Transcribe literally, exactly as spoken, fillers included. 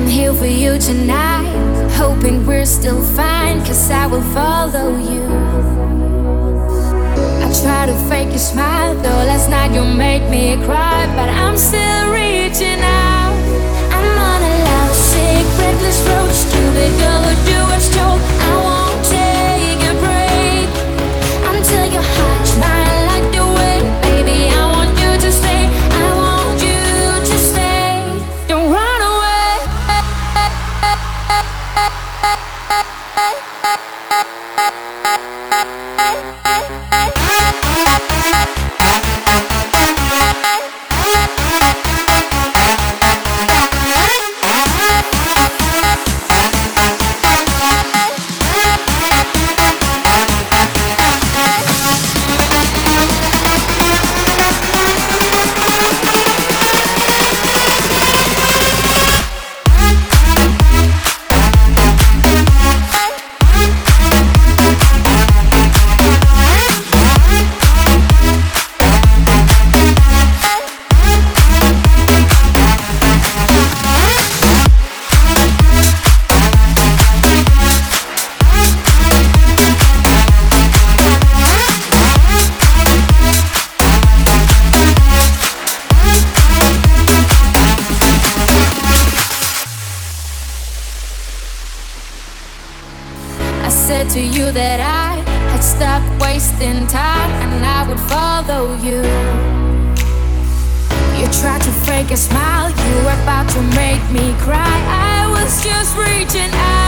here for you tonight, hoping we're still fine, cause I will follow you. I try to fake a smile, though last night you made me cry, but I'm still reaching out. I'm on a love sick, reckless road, stupid girl who do what's told. I won't take a break until your heart smile like the wind. Baby, I want you to stay, I want you to stay. Don't run away. I said to you that I had stopped wasting time and I would follow you. You tried to fake a smile, you were about to make me cry. I was just reaching out.